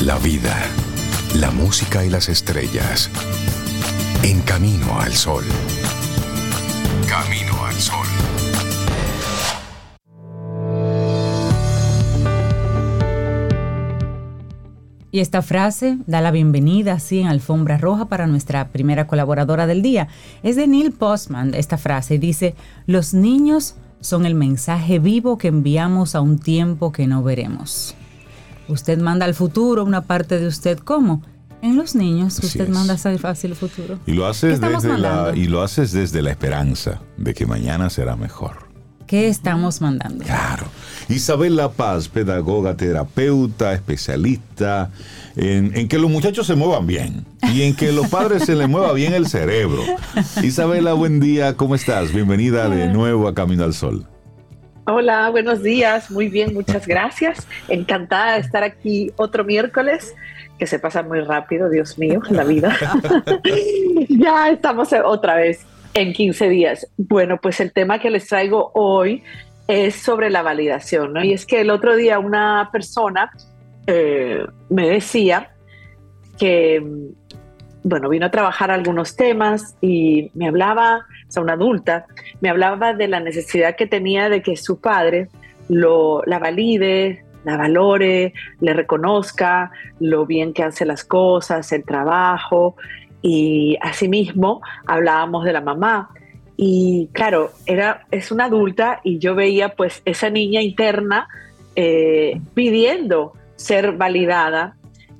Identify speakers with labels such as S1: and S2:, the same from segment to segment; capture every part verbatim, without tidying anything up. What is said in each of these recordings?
S1: La vida, la música y las estrellas. En Camino al Sol. Camino al Sol.
S2: Y esta frase da la bienvenida así en alfombra roja para nuestra primera colaboradora del día. Es de Neil Postman esta frase y dice: los niños son el mensaje vivo que enviamos a un tiempo que no veremos. Usted manda al futuro una parte de usted, ¿cómo? En los niños
S3: Así
S2: usted
S3: es.
S2: manda hacia el futuro.
S3: Y lo haces
S2: ¿Qué estamos
S3: desde la,
S2: mandando?
S3: y lo haces desde la esperanza de que mañana será mejor.
S2: ¿Qué estamos mandando?
S3: Claro. Isabel La Paz, pedagoga, terapeuta, especialista en, en que los muchachos se muevan bien y en que los padres se les mueva bien el cerebro. Isabela, buen día, ¿cómo estás? Bienvenida de nuevo a Camino al Sol.
S4: Hola, buenos días, muy bien, muchas gracias. Encantada de estar aquí otro miércoles, que se pasa muy rápido, Dios mío, la vida. Ya estamos otra vez en quince días. Bueno, pues el tema que les traigo hoy es sobre la validación, ¿no? Y es que el otro día una persona eh, me decía que, bueno, vino a trabajar algunos temas y me hablaba, o sea, una adulta, me hablaba de la necesidad que tenía de que su padre lo, la valide, la valore, le reconozca lo bien que hace las cosas, el trabajo. Y asimismo hablábamos de la mamá. Y claro, era, es una adulta y yo veía pues esa niña interna eh, pidiendo ser validada.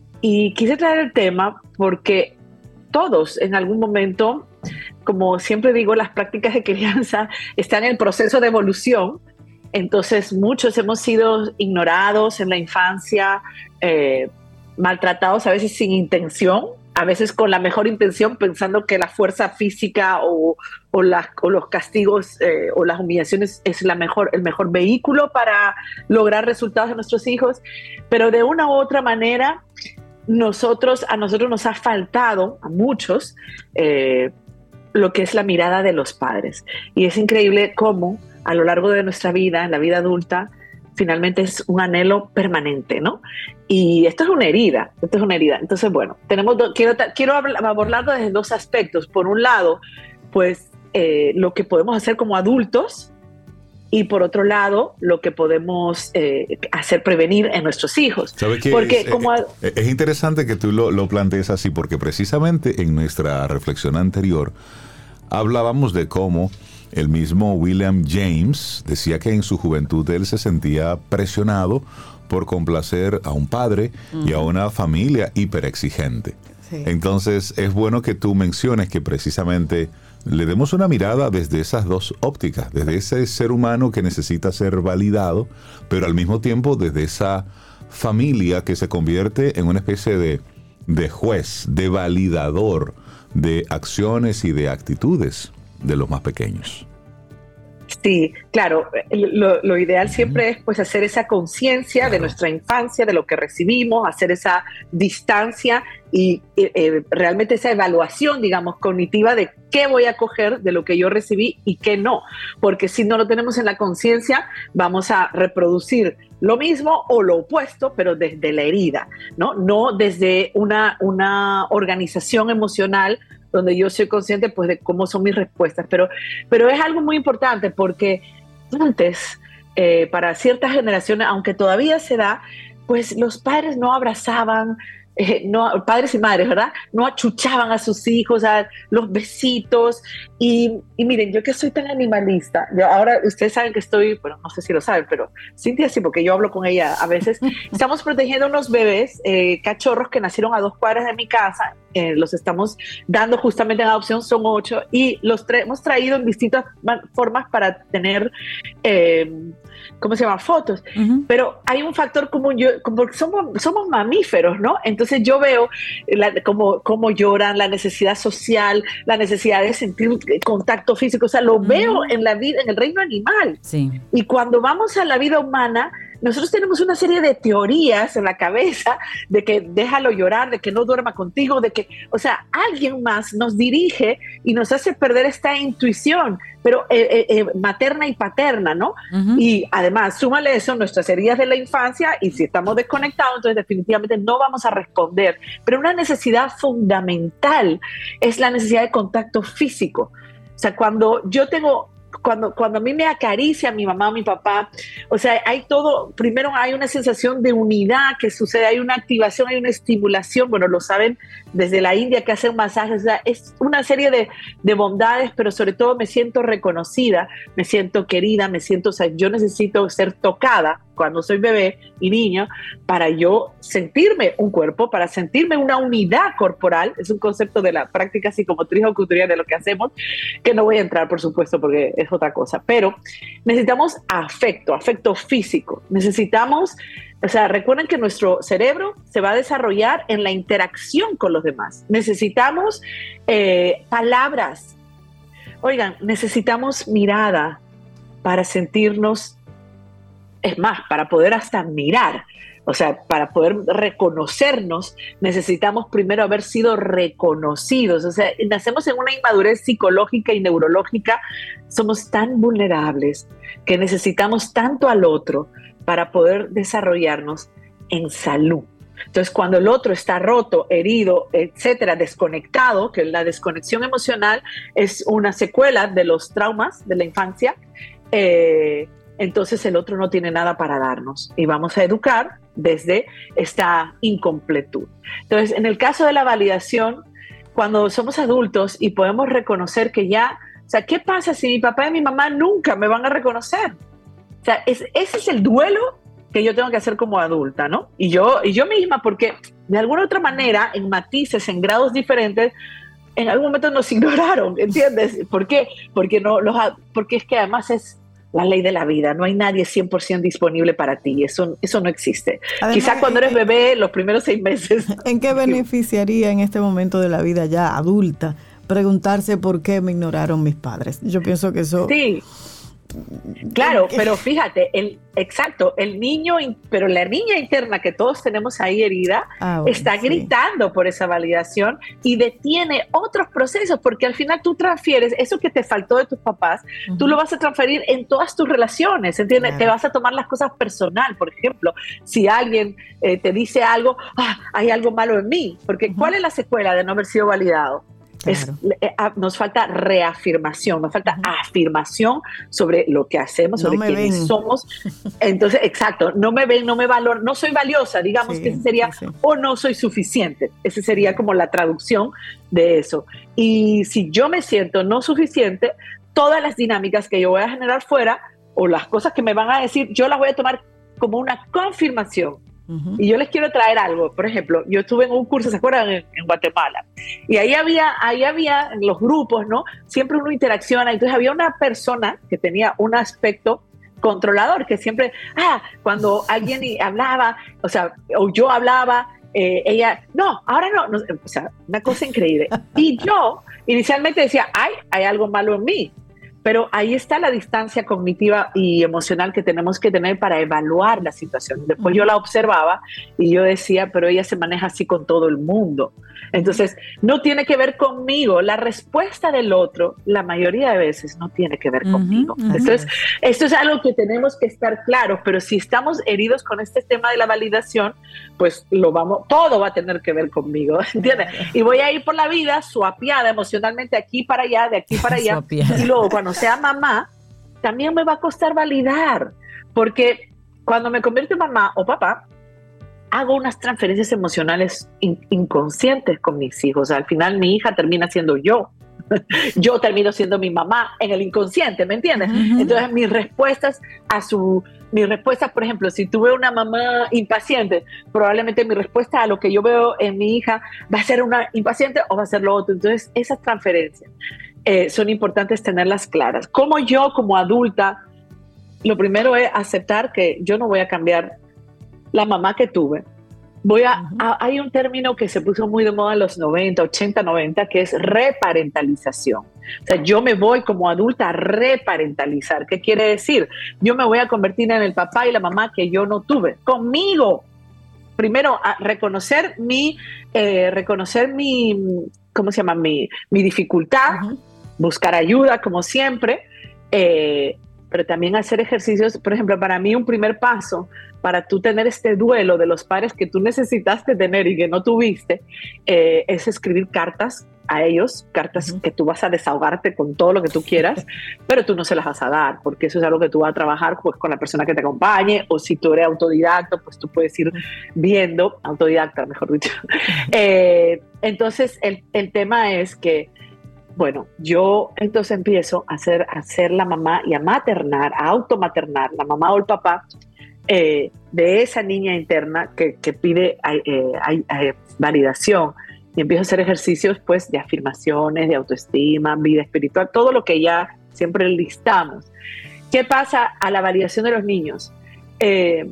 S4: Y quise traer el tema porque todos en algún momento, como siempre digo, las prácticas de crianza están en el proceso de evolución. Entonces muchos hemos sido ignorados en la infancia, eh, maltratados a veces sin intención, a veces con la mejor intención, pensando que la fuerza física o, o, las, o los castigos eh, o las humillaciones es la mejor, el mejor vehículo para lograr resultados de nuestros hijos. Pero de una u otra manera, nosotros, a nosotros nos ha faltado, a muchos, eh, lo que es la mirada de los padres. Y es increíble cómo a lo largo de nuestra vida, en la vida adulta, finalmente es un anhelo permanente, ¿no? Y esto es una herida, esto es una herida. Entonces, bueno, tenemos do, quiero, quiero abordarlo desde dos aspectos. Por un lado, pues eh, lo que podemos hacer como adultos y por otro lado, lo que podemos eh, hacer prevenir en nuestros hijos.
S3: ¿Sabes qué?
S4: Porque
S3: es,
S4: como
S3: es, es interesante que tú lo, lo plantees así, porque precisamente en nuestra reflexión anterior hablábamos de cómo el mismo William James decía que en su juventud él se sentía presionado por complacer a un padre uh-huh. y a una familia hiperexigente. Sí. Entonces es bueno que tú menciones que precisamente le demos una mirada desde esas dos ópticas, desde ese ser humano que necesita ser validado, pero al mismo tiempo desde esa familia que se convierte en una especie de, de juez, de validador de acciones y de actitudes de los más pequeños.
S4: Sí, claro, lo, lo ideal siempre es pues hacer esa conciencia claro. de nuestra infancia, de lo que recibimos, hacer esa distancia y eh, realmente esa evaluación, digamos, cognitiva de qué voy a coger de lo que yo recibí y qué no, porque si no lo tenemos en la conciencia vamos a reproducir lo mismo o lo opuesto, pero desde la herida, ¿no? No desde una, una organización emocional donde yo soy consciente pues de cómo son mis respuestas, pero, pero es algo muy importante porque antes, eh, para ciertas generaciones, aunque todavía se da, pues los padres no abrazaban, eh, no, padres y madres, ¿verdad? No achuchaban a sus hijos, a los besitos, y, y miren, yo que soy tan animalista, yo ahora ustedes saben que estoy, bueno, no sé si lo saben, pero Cintia sí, porque yo hablo con ella a veces, estamos protegiendo unos bebés, eh, cachorros que nacieron a dos cuadras de mi casa, eh, los estamos dando justamente en adopción, son ocho, y los tra- hemos traído en distintas formas para tener, eh, ¿cómo se llama? Fotos, uh-huh. Pero hay un factor común, yo, como somos, somos mamíferos, ¿no? Entonces yo veo la, cómo, cómo lloran, la necesidad social, la necesidad de sentir contacto físico, o sea, lo uh-huh. veo en la vida, en el reino animal.
S2: Sí.
S4: Y cuando vamos a la vida humana, nosotros tenemos una serie de teorías en la cabeza de que déjalo llorar, de que no duerma contigo, de que, o sea, alguien más nos dirige y nos hace perder esta intuición, pero eh, eh, eh, materna y paterna, ¿no? Uh-huh. Y además, súmale eso, nuestras heridas de la infancia, y si estamos desconectados, entonces definitivamente no vamos a responder. Pero una necesidad fundamental es la necesidad de contacto físico. O sea, cuando yo tengo... Cuando, cuando a mí me acaricia mi mamá o mi papá, o sea, hay todo, primero hay una sensación de unidad que sucede, hay una activación, hay una estimulación, bueno, lo saben desde la India que hacen masajes, o sea, es una serie de, de bondades, pero sobre todo me siento reconocida, me siento querida, me siento, o sea, yo necesito ser tocada cuando soy bebé y niña para yo sentirme un cuerpo, para sentirme una unidad corporal. Es un concepto de la práctica psicomotriz o cultural de lo que hacemos, que no voy a entrar, por supuesto, porque es otra cosa, pero necesitamos afecto, afecto físico, necesitamos, o sea, recuerden que nuestro cerebro se va a desarrollar en la interacción con los demás, necesitamos eh, palabras, oigan, necesitamos mirada para sentirnos. Es más, para poder hasta mirar, o sea, para poder reconocernos, necesitamos primero haber sido reconocidos. O sea, nacemos en una inmadurez psicológica y neurológica, somos tan vulnerables que necesitamos tanto al otro para poder desarrollarnos en salud. Entonces, cuando el otro está roto, herido, etcétera, desconectado, que la desconexión emocional es una secuela de los traumas de la infancia, eh, entonces el otro no tiene nada para darnos y vamos a educar desde esta incompletud. Entonces, en el caso de la validación, cuando somos adultos y podemos reconocer que ya, o sea, ¿qué pasa si mi papá y mi mamá nunca me van a reconocer? O sea, es, ese es el duelo que yo tengo que hacer como adulta, ¿no? Y yo, y yo misma, porque de alguna otra manera, en matices, en grados diferentes, en algún momento nos ignoraron, ¿entiendes? ¿Por qué? Porque, no, los, porque es que además es la ley de la vida, no hay nadie cien por ciento disponible para ti, eso, eso no existe. Además, quizá cuando eres bebé, los primeros seis meses.
S5: ¿En qué beneficiaría en este momento de la vida ya adulta preguntarse por qué me ignoraron mis padres? Yo pienso que eso...
S4: Sí, claro, pero fíjate, el, exacto, el niño, pero la niña interna que todos tenemos ahí herida, ah, bueno, está gritando sí. por esa validación y detiene otros procesos, porque al final tú transfieres eso que te faltó de tus papás, uh-huh. tú lo vas a transferir en todas tus relaciones, ¿entiendes? Claro. Te vas a tomar las cosas personal, por ejemplo, si alguien eh, te dice algo, ah, hay algo malo en mí, porque uh-huh. ¿cuál es la secuela de no haber sido validado? Claro. Es, eh, nos falta reafirmación, nos falta uh-huh. afirmación sobre lo que hacemos, sobre no quiénes ven. somos. Entonces, exacto, no me ven, no me valoran, no soy valiosa, digamos sí, que ese sería, sí, sí. o no soy suficiente. Esa sería como la traducción de eso. Y si yo me siento no suficiente, todas las dinámicas que yo voy a generar fuera, o las cosas que me van a decir, yo las voy a tomar como una confirmación. Uh-huh. Y yo les quiero traer algo. Por ejemplo, yo estuve en un curso, ¿se acuerdan? En, en Guatemala. Y ahí había, ahí había en los grupos, ¿no? Siempre uno interacciona. Entonces había una persona que tenía un aspecto controlador, que siempre, ah, cuando alguien hablaba, o sea, o yo hablaba, eh, ella, no, ahora no, no, o sea, una cosa increíble. Y yo inicialmente decía, ay, hay algo malo en mí. Pero ahí está la distancia cognitiva y emocional que tenemos que tener para evaluar la situación. Después yo la observaba y yo decía, pero ella se maneja así con todo el mundo. Entonces, no tiene que ver conmigo. La respuesta del otro, la mayoría de veces, no tiene que ver uh-huh, conmigo. Uh-huh. Entonces, esto es algo que tenemos que estar claros, pero si estamos heridos con este tema de la validación, pues lo vamos, todo va a tener que ver conmigo, ¿entiendes? Y voy a ir por la vida suapiada emocionalmente aquí para allá, de aquí para allá, y luego cuando sea mamá, también me va a costar validar, porque cuando me convierto en mamá o papá, hago unas transferencias emocionales in- inconscientes con mis hijos. Al final mi hija termina siendo yo. Yo termino siendo mi mamá en el inconsciente, ¿me entiendes? Uh-huh. Entonces mis respuestas a su, mis respuestas, por ejemplo, si tuve una mamá impaciente, probablemente mi respuesta a lo que yo veo en mi hija va a ser una impaciente o va a ser lo otro. Entonces esas transferencias eh, son importantes tenerlas claras. Como yo, como adulta, lo primero es aceptar que yo no voy a cambiar la mamá que tuve, Voy a, uh-huh. a, hay un término que se puso muy de moda en los noventa, ochenta, noventa, que es reparentalización. O sea, yo me voy como adulta a reparentalizar. ¿Qué quiere decir? Yo me voy a convertir en el papá y la mamá que yo no tuve. Conmigo. Primero, a reconocer mi, eh, reconocer mi, ¿cómo se llama? Mi, mi dificultad, uh-huh. buscar ayuda, como siempre, eh, pero también hacer ejercicios. Por ejemplo, para mí un primer paso para tú tener este duelo de los padres que tú necesitaste tener y que no tuviste, eh, es escribir cartas a ellos, cartas uh-huh. que tú vas a desahogarte con todo lo que tú quieras, pero tú no se las vas a dar, porque eso es algo que tú vas a trabajar pues, con la persona que te acompañe, o si tú eres autodidacta, pues tú puedes ir viendo, autodidacta, mejor dicho. Eh, entonces, el, el tema es que, bueno, yo entonces empiezo a ser, a ser la mamá y a maternar, a automaternar, la mamá o el papá, eh, de esa niña interna que, que pide eh, eh, eh, validación. Y empiezo a hacer ejercicios pues de afirmaciones, de autoestima, vida espiritual, todo lo que ya siempre listamos. ¿Qué pasa a la validación de los niños? Eh,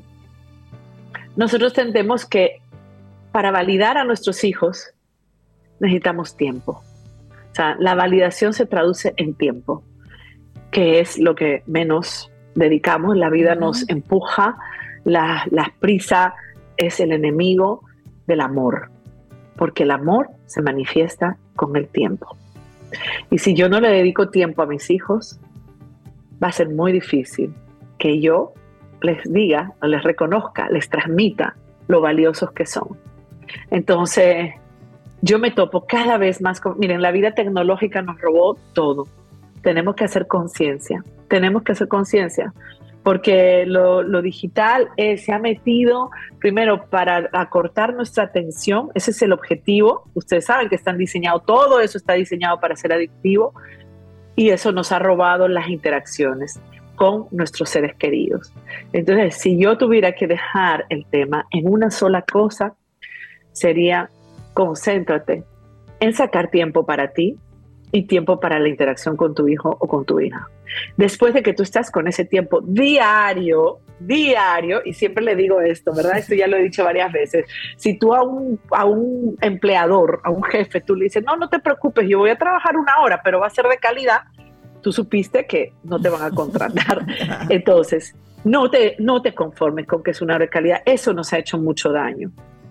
S4: nosotros entendemos que para validar a nuestros hijos necesitamos tiempo. O sea, la validación se traduce en tiempo, que es lo que menos dedicamos. La vida uh-huh. nos empuja, la, la prisa es el enemigo del amor. Porque el amor se manifiesta con el tiempo. Y si yo no le dedico tiempo a mis hijos, va a ser muy difícil que yo les diga, o les reconozca, les transmita lo valiosos que son. Entonces, yo me topo cada vez más con... Miren, la vida tecnológica nos robó todo. Tenemos que hacer conciencia. Tenemos que hacer conciencia. Porque lo, lo digital eh, se ha metido primero para acortar nuestra atención. Ese es el objetivo. Ustedes saben que están diseñados, todo eso está diseñado para ser adictivo, y eso nos ha robado las interacciones con nuestros seres queridos. Entonces, si yo tuviera que dejar el tema en una sola cosa, sería concéntrate en sacar tiempo para ti y tiempo para la interacción con tu hijo o con tu hija. Después de que tú estás con ese tiempo diario, diario, y siempre le digo esto, ¿verdad? Esto ya lo he dicho varias veces. Si tú a un, a un empleador, a un jefe, tú le dices, no, no te preocupes, yo voy a trabajar una hora, pero va a ser de calidad, tú supiste que no te van a contratar. Entonces, no te, no te conformes con que es una hora de calidad. Eso nos ha hecho mucho daño.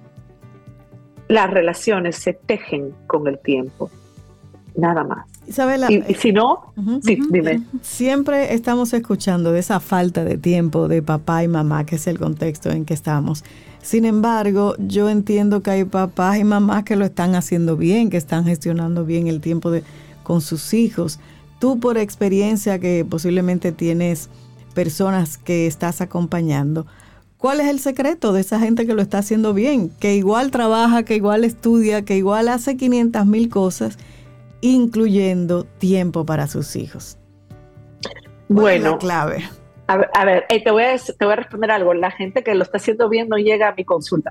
S4: Las relaciones se tejen con el tiempo. Nada más.
S5: Isabela,
S4: y, y si no, uh-huh, sí, uh-huh, dime.
S5: Siempre estamos escuchando de esa falta de tiempo de papá y mamá, que es el contexto en que estamos. Sin embargo, yo entiendo que hay papás y mamás que lo están haciendo bien, que están gestionando bien el tiempo de, con sus hijos. Tú, por experiencia que posiblemente tienes personas que estás acompañando, ¿cuál es el secreto de esa gente que lo está haciendo bien? Que igual trabaja, que igual estudia, que igual hace quinientas mil cosas, incluyendo tiempo para sus hijos.
S4: Bueno,
S5: es la clave.
S4: A ver, a ver eh, te, voy a, te voy a responder algo. La gente que lo está haciendo bien no llega a mi consulta.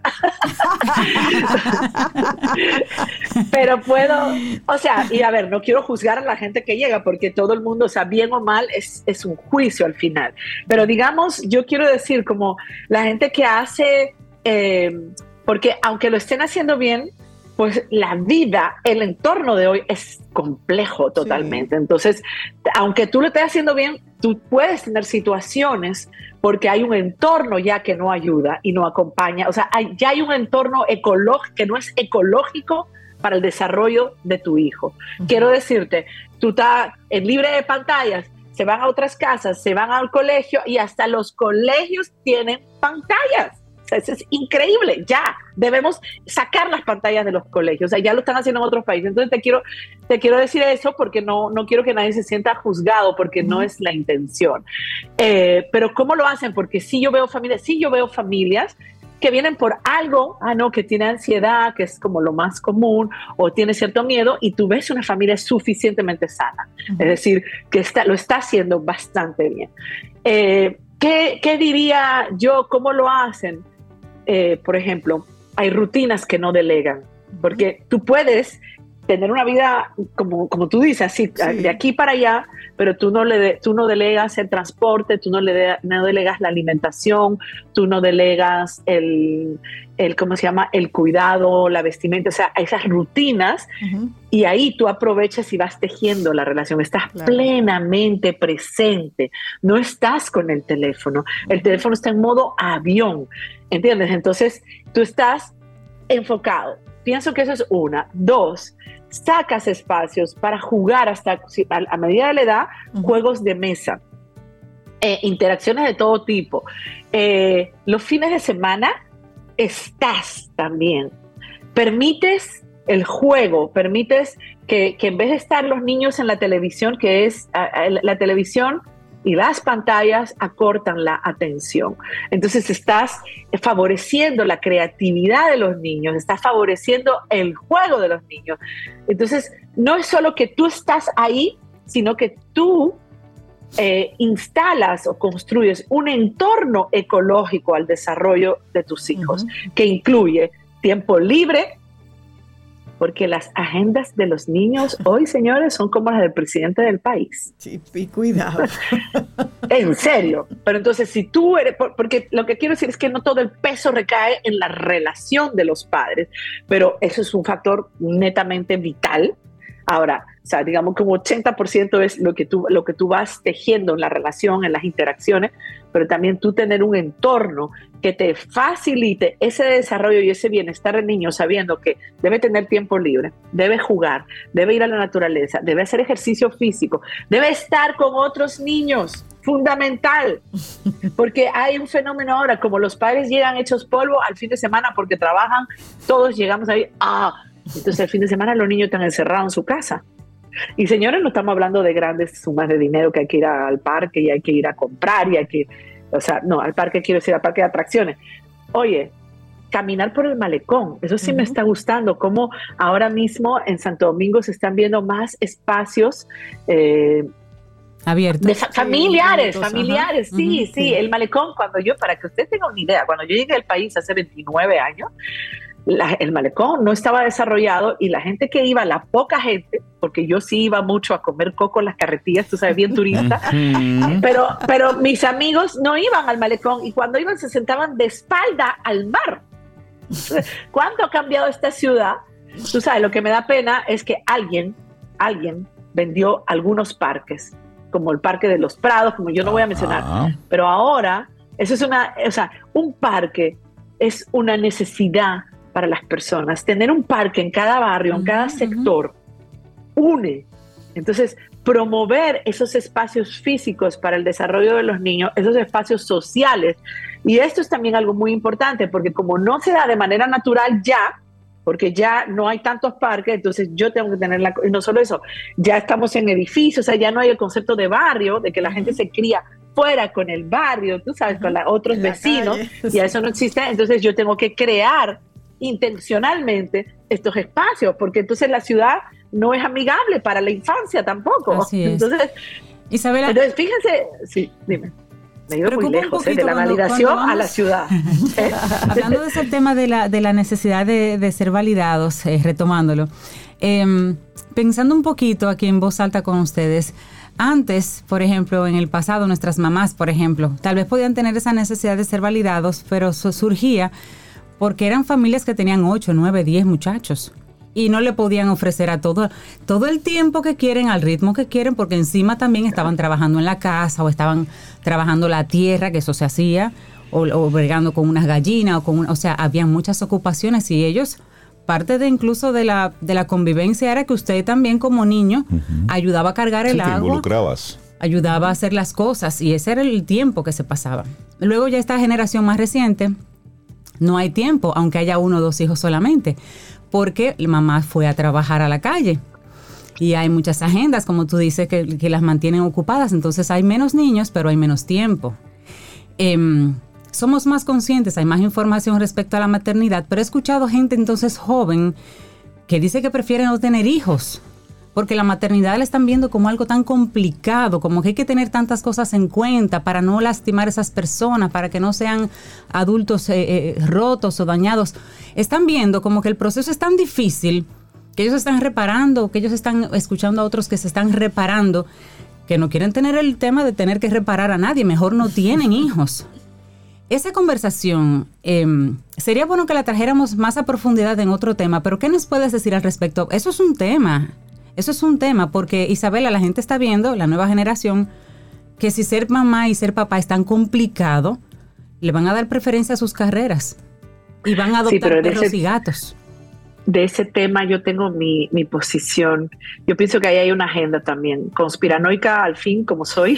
S4: Pero puedo, o sea, y a ver, no quiero juzgar a la gente que llega, porque todo el mundo, o sea, bien o mal, es, es un juicio al final. Pero digamos, yo quiero decir, como la gente que hace, eh, porque aunque lo estén haciendo bien, pues la vida, el entorno de hoy es complejo totalmente. Sí. Entonces, aunque tú lo estés haciendo bien, tú puedes tener situaciones porque hay un entorno ya que no ayuda y no acompaña. O sea, hay, ya hay un entorno ecológico que no es ecológico para el desarrollo de tu hijo. Uh-huh. Quiero decirte, tú estás en libre de pantallas, se van a otras casas, se van al colegio y hasta los colegios tienen pantallas. Eso es increíble, ya debemos sacar las pantallas de los colegios, o sea, ya lo están haciendo en otros países. Entonces te quiero, te quiero decir eso porque no, no quiero que nadie se sienta juzgado, porque no es la intención. Eh, pero ¿cómo lo hacen? Porque sí yo veo familias, sí yo veo familias que vienen por algo, ah no, que tiene ansiedad, que es como lo más común, o tiene cierto miedo, y tú ves una familia suficientemente sana, uh-huh. es decir, que está, lo está haciendo bastante bien. Eh, ¿qué, ¿Qué diría yo? ¿Cómo lo hacen? Eh, por ejemplo, hay rutinas que no delegan, porque tú puedes tener una vida, como, como tú dices, así, sí. de aquí para allá, pero tú no, le de, tú no delegas el transporte, tú no, le de, no delegas la alimentación, tú no delegas el, el, ¿cómo se llama? El cuidado, la vestimenta, o sea, esas rutinas, uh-huh. y ahí tú aprovechas y vas tejiendo la relación, estás claro. plenamente presente, no estás con el teléfono, el teléfono está en modo avión, ¿entiendes? Entonces, tú estás enfocado. Pienso que eso es una. Dos, sacas espacios para jugar hasta, a medida de la edad, uh-huh. juegos de mesa, eh, interacciones de todo tipo. Eh, los fines de semana estás también. Permites el juego, permites que, que en vez de estar los niños en la televisión, que es a, a, la televisión y las pantallas acortan la atención. Entonces estás favoreciendo la creatividad de los niños, estás favoreciendo el juego de los niños. Entonces no es solo que tú estás ahí, sino que tú eh, instalas o construyes un entorno ecológico al desarrollo de tus hijos, uh-huh. que incluye tiempo libre, porque las agendas de los niños hoy, señores, son como las del presidente del país.
S5: Sí, y cuidado.
S4: En serio. Pero entonces, si tú eres... Porque lo que quiero decir es que no todo el peso recae en la relación de los padres, pero eso es un factor netamente vital. Ahora, o sea, digamos que un ochenta por ciento es lo que, tú, lo que tú vas tejiendo en la relación, en las interacciones, pero también tú tener un entorno que te facilite ese desarrollo y ese bienestar del niño, sabiendo que debe tener tiempo libre, debe jugar, debe ir a la naturaleza, debe hacer ejercicio físico, debe estar con otros niños, fundamental, porque hay un fenómeno ahora, como los padres llegan hechos polvo al fin de semana porque trabajan, todos llegamos ahí, ah, entonces el fin de semana los niños están encerrados en su casa. Y señores, no estamos hablando de grandes sumas de dinero que hay que ir al parque y hay que ir a comprar y hay que, o sea, no, al parque quiero decir, al parque de atracciones. Oye, caminar por el malecón, eso sí uh-huh. me está gustando, como ahora mismo en Santo Domingo se están viendo más espacios eh,
S2: abiertos.
S4: De fa- familiares,
S5: sí,
S4: familiares, uh-huh. sí, uh-huh. sí, el malecón, cuando yo, para que usted tenga una idea, cuando yo llegué al país hace veintinueve años, La, el malecón no estaba desarrollado y la gente que iba, la poca gente, porque yo sí iba mucho a comer coco en las carretillas, tú sabes, bien turista, pero, pero mis amigos no iban al malecón y cuando iban se sentaban de espalda al mar. ¿Cuánto ha cambiado esta ciudad? Tú sabes, lo que me da pena es que alguien, alguien vendió algunos parques, como el Parque de los Prados, como yo no voy a mencionar, ah. pero ahora, eso es una, o sea, un parque es una necesidad para las personas. Tener un parque en cada barrio, en cada uh-huh. sector, une. Entonces, promover esos espacios físicos para el desarrollo de los niños, esos espacios sociales. Y esto es también algo muy importante, porque como no se da de manera natural ya, porque ya no hay tantos parques, entonces yo tengo que tener la... Y no solo eso, ya estamos en edificios, o sea, ya no hay el concepto de barrio, de que la gente se cría fuera con el barrio, tú sabes, con la, otros la vecinos, calle. Y eso no existe. Entonces yo tengo que crear intencionalmente estos espacios, porque entonces la ciudad no es amigable para la infancia tampoco.
S2: Así es.
S4: Entonces,
S2: Isabela,
S4: entonces fíjense, sí, dime. Me iba muy lejos, ¿eh? De la cuando, validación cuando vamos, a la ciudad. ¿eh?
S2: Hablando de ese tema de la, de la necesidad de, de ser validados, eh, retomándolo, eh, pensando un poquito aquí en voz alta con ustedes, antes, por ejemplo, en el pasado, nuestras mamás, por ejemplo, tal vez podían tener esa necesidad de ser validados, pero eso surgía porque eran familias que tenían ocho, nueve, diez muchachos y no le podían ofrecer a todo, todo el tiempo que quieren, al ritmo que quieren, porque encima también estaban trabajando en la casa o estaban trabajando la tierra, que eso se hacía, o, o bregando con unas gallinas, o con una, o sea, había muchas ocupaciones y ellos, parte de incluso de la, de la convivencia era que usted también como niño uh-huh. ayudaba a cargar el
S3: sí,
S2: agua.
S3: Te involucrabas.
S2: Ayudaba a hacer las cosas y ese era el tiempo que se pasaba. Luego ya esta generación más reciente, no hay tiempo, aunque haya uno o dos hijos solamente, porque la mamá fue a trabajar a la calle y hay muchas agendas, como tú dices, que, que las mantienen ocupadas, entonces hay menos niños, pero hay menos tiempo. Eh, somos más conscientes, hay más información respecto a la maternidad, pero he escuchado gente entonces joven que dice que prefiere no tener hijos, porque la maternidad la están viendo como algo tan complicado, como que hay que tener tantas cosas en cuenta para no lastimar a esas personas, para que no sean adultos eh, eh, rotos o dañados. Están viendo como que el proceso es tan difícil que ellos están reparando, que ellos están escuchando a otros que se están reparando, que no quieren tener el tema de tener que reparar a nadie, mejor no tienen hijos. Esa conversación, eh, sería bueno que la trajéramos más a profundidad en otro tema, pero ¿qué nos puedes decir al respecto? Eso es un tema, eso es un tema, porque Isabela, la gente está viendo, la nueva generación, que si ser mamá y ser papá es tan complicado, le van a dar preferencia a sus carreras y van a adoptar sí, perros ese, y gatos.
S4: De ese tema yo tengo mi, mi posición. Yo pienso que ahí hay una agenda también, conspiranoica al fin, como soy,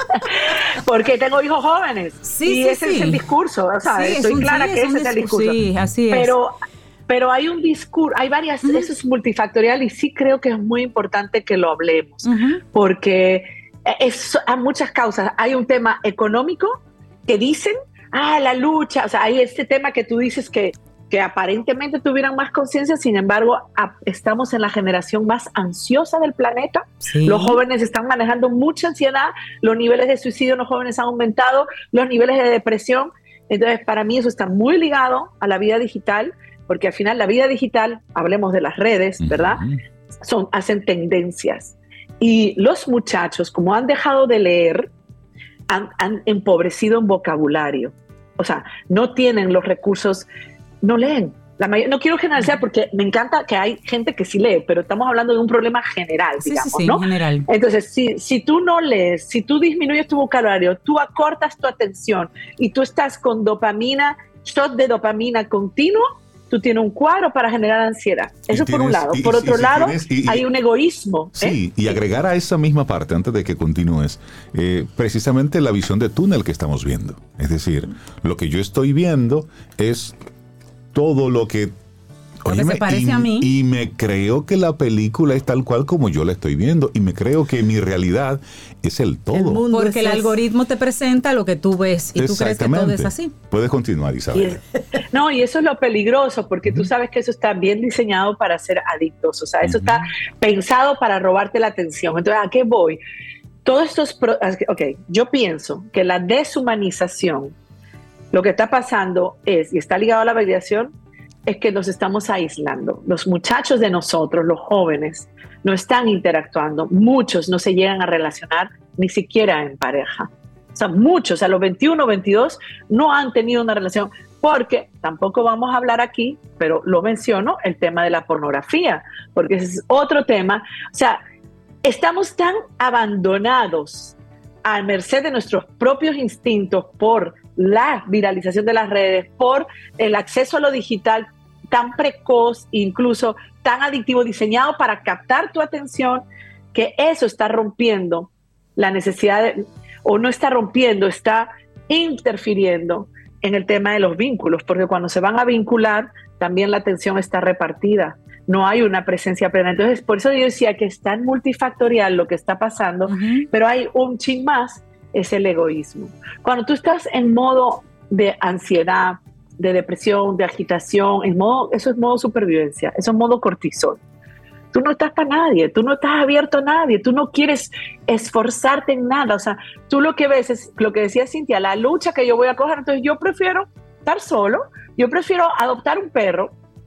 S4: porque tengo hijos jóvenes. Sí, y sí, ese sí. es el discurso. O sea, sí, estoy un, clara sí, que ese es el discurso.
S2: Sí, así es.
S4: Pero, pero hay un discurso, hay varias, uh-huh. eso es multifactorial y sí creo que es muy importante que lo hablemos, uh-huh. porque es, hay muchas causas. Hay un tema económico que dicen, ah, la lucha, o sea, hay este tema que tú dices que que aparentemente tuvieran más conciencia, sin embargo, a, estamos en la generación más ansiosa del planeta. Sí. Los jóvenes están manejando mucha ansiedad, los niveles de suicidio en los jóvenes han aumentado, los niveles de depresión. Entonces, para mí eso está muy ligado a la vida digital, porque al final la vida digital, hablemos de las redes, ¿verdad? Uh-huh. Son, hacen tendencias. Y los muchachos, como han dejado de leer, han, han empobrecido en vocabulario. O sea, no tienen los recursos. No leen. La mayor, no quiero generalizar porque me encanta que hay gente que sí lee, pero estamos hablando de un problema general,
S2: sí,
S4: digamos,
S2: sí, sí,
S4: ¿no?
S2: General.
S4: Entonces, si, si tú no lees, si tú disminuyes tu vocabulario, tú acortas tu atención y tú estás con dopamina, shot de dopamina continuo, tú tienes un cuadro para generar ansiedad. Eso tienes, por un lado. Y, por otro y, lado, tienes, y, hay un egoísmo.
S3: Sí,
S4: ¿eh?
S3: Y agregar a esa misma parte, antes de que continúes, eh, precisamente la visión de túnel que estamos viendo. Es decir, lo que yo estoy viendo es todo lo que,
S2: óyeme, se parece
S3: y,
S2: a mí.
S3: Y me creo que la película es tal cual como yo la estoy viendo. Y me creo que mi realidad es el todo.
S2: El Porque el es... algoritmo te presenta lo que tú ves y tú crees que todo es así.
S3: Puedes continuar, Isabel.
S4: Y, no, y eso es lo peligroso, porque uh-huh. tú sabes que eso está bien diseñado para ser adictos. O sea, eso uh-huh. está pensado para robarte la atención. Entonces, ¿a qué voy? Todos estos... Pro... Ok, yo pienso que la deshumanización, lo que está pasando es, y está ligado a la validación, es que nos estamos aislando. Los muchachos de nosotros, los jóvenes, no están interactuando. Muchos no se llegan a relacionar ni siquiera en pareja. O sea, muchos a los veintiuno, veintidós no han tenido una relación, porque tampoco vamos a hablar aquí, pero lo menciono, el tema de la pornografía, porque ese es otro tema. O sea, estamos tan abandonados a merced de nuestros propios instintos por la viralización de las redes, por el acceso a lo digital tan precoz, incluso tan adictivo, diseñado para captar tu atención, que eso está rompiendo la necesidad de, o no está rompiendo, está interfiriendo en el tema de los vínculos, porque cuando se van a vincular, también la atención está repartida. No hay una presencia plena. Entonces, por eso yo decía que es tan multifactorial lo que está pasando, uh-huh. pero hay un chin más, es el egoísmo. Cuando tú estás en modo de ansiedad, de depresión, de agitación, en modo, eso es modo supervivencia, eso es modo cortisol. Tú no estás para nadie, tú no estás abierto a nadie, tú no quieres esforzarte en nada. O sea, tú lo que ves es lo que decía Cintia, la lucha que yo voy a coger. Entonces yo prefiero estar solo, yo prefiero adoptar un perro.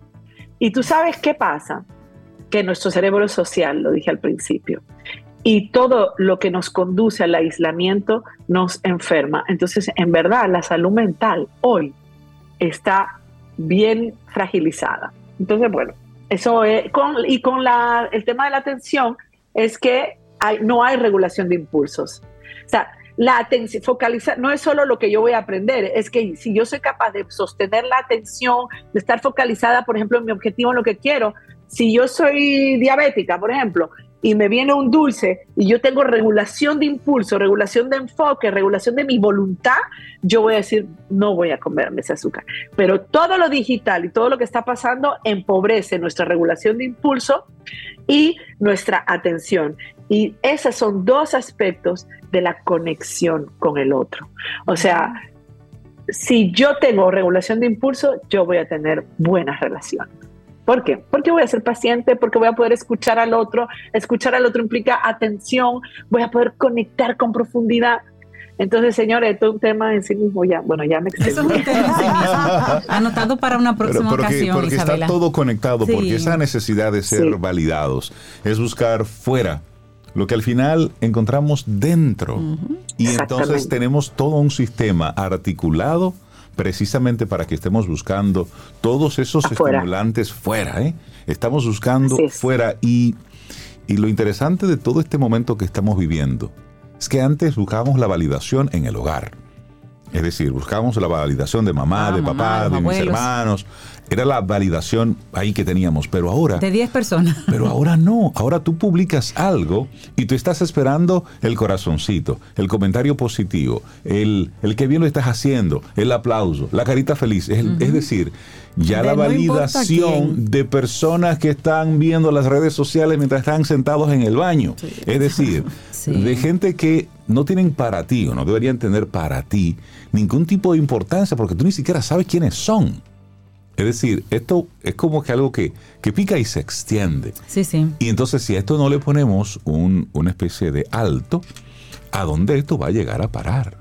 S4: Y tú sabes qué pasa, que nuestro cerebro es social, lo dije al principio, y todo lo que nos conduce al aislamiento nos enferma. Entonces, en verdad, la salud mental hoy está bien fragilizada. Entonces, bueno, eso es, con, y con la, el tema de la atención es que hay, no hay regulación de impulsos. O sea, la atención, focalizar, no es solo lo que yo voy a aprender, es que si yo soy capaz de sostener la atención, de estar focalizada, por ejemplo, en mi objetivo, en lo que quiero. Si yo soy diabética, por ejemplo, y me viene un dulce y yo tengo regulación de impulso, regulación de enfoque, regulación de mi voluntad, yo voy a decir, no voy a comerme ese azúcar. Pero todo lo digital y todo lo que está pasando empobrece nuestra regulación de impulso y nuestra atención. Y esos son dos aspectos de la conexión con el otro. O sea, si yo tengo regulación de impulso, yo voy a tener buenas relaciones. ¿Por qué? Porque voy a ser paciente, porque voy a poder escuchar al otro. Escuchar al otro implica atención, voy a poder conectar con profundidad. Entonces, señores, esto es un tema en sí mismo ya. Bueno, ya me extendí.
S2: Eso es un tema en sí mismo. Anotado para una próxima
S3: pero, pero que,
S2: ocasión,
S3: porque
S2: Isabela.
S3: está todo conectado,
S2: Sí.
S3: porque esa necesidad de ser
S4: Sí.
S3: validados es buscar fuera lo que al final encontramos dentro. Uh-huh. Y entonces tenemos todo un sistema articulado precisamente para que estemos buscando todos esos afuera. estimulantes fuera. ¿eh? Estamos buscando fuera. Y, y lo interesante de todo este momento que estamos viviendo es que antes buscábamos la validación en el hogar. Es decir, buscábamos la validación de mamá, ah, de papá, mamá, de, de mis hermanos. Era la validación ahí que teníamos, pero ahora...
S2: De diez personas.
S3: Pero ahora no. Ahora tú publicas algo y tú estás esperando el corazoncito, el comentario positivo, el, el que bien lo estás haciendo, el aplauso, la carita feliz. Es, uh-huh. es decir, ya de la validación no de personas que están viendo las redes sociales mientras están sentados en el baño. Sí. Es decir, sí. de gente que no tienen para ti o no deberían tener para ti ningún tipo de importancia porque tú ni siquiera sabes quiénes son. Es decir, esto es como que algo que, que pica y se extiende.
S2: Sí, sí.
S3: Y entonces si a esto no le ponemos un, una especie de alto, ¿a dónde esto va a llegar a parar?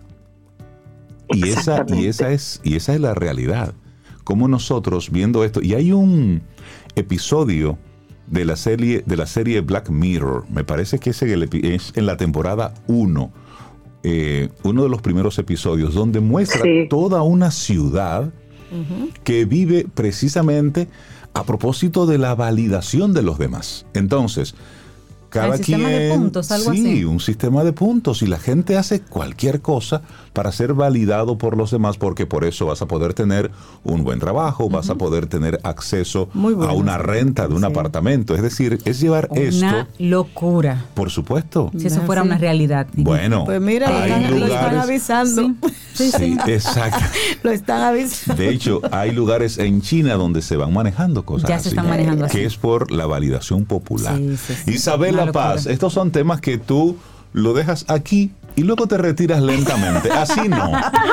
S3: Y esa, y esa es, y esa es la realidad. Como nosotros viendo esto, y hay un episodio de la serie, de la serie Black Mirror, me parece que es en, el, es en la temporada uno, eh, uno de los primeros episodios, donde muestra sí. toda una ciudad uh-huh. que vive precisamente a propósito de la validación de los demás. Entonces, cada
S2: ¿El
S3: quien...
S2: sistema de puntos, algo
S3: sí,
S2: así?
S3: un sistema de puntos. Y la gente hace cualquier cosa para ser validado por los demás, porque por eso vas a poder tener un buen trabajo, uh-huh. vas a poder tener acceso bueno, a una renta de un sí. apartamento. Es decir, es llevar
S2: una
S3: esto...
S2: Una locura.
S3: Por supuesto.
S2: Si eso fuera sí. una realidad.
S3: Bueno,
S5: pues mira,
S3: hay
S5: lo,
S3: lugares,
S5: lo están avisando.
S2: Sí, sí,
S3: sí,
S2: sí.
S3: exacto.
S5: Lo están avisando.
S3: De hecho, hay lugares en China donde se van manejando cosas
S2: ya
S3: así.
S2: se están manejando así.
S3: Que es por la validación popular.
S2: Sí, sí, sí.
S3: Isabela Paz, estos son temas que tú lo dejas aquí y luego te retiras lentamente. Así no.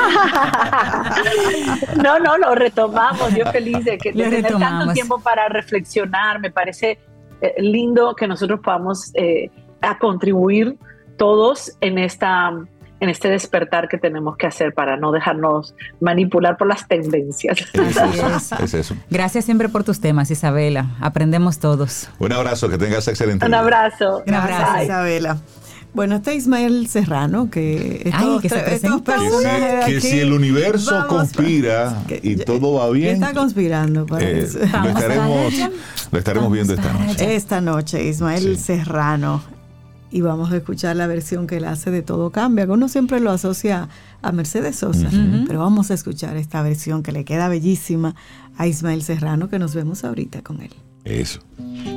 S4: No, no, lo retomamos. Yo feliz de, que, de tener
S2: retomamos.
S4: tanto tiempo para reflexionar. Me parece eh, lindo que nosotros podamos eh, a contribuir todos en esta... en este despertar que tenemos que hacer para no dejarnos manipular por las tendencias.
S3: Así es. Es eso.
S2: Gracias siempre por tus temas, Isabela. Aprendemos todos.
S3: Un abrazo, que tengas excelente
S4: Un
S3: día.
S4: abrazo.
S5: Gracias, Gracias, Isabela. Bueno, está Ismael Serrano, que estos,
S2: Ay, que, se estos
S3: personajes que, si, que si el universo vamos, conspira que, y todo va bien.
S5: Está conspirando, parece.
S3: Eh, lo estaremos, lo estaremos viendo esta noche.
S5: Esta noche, Ismael sí. Serrano. Y vamos a escuchar la versión que él hace de Todo Cambia, que uno siempre lo asocia a Mercedes Sosa, uh-huh. pero vamos a escuchar esta versión que le queda bellísima a Ismael Serrano, que nos vemos ahorita con él.
S3: Eso.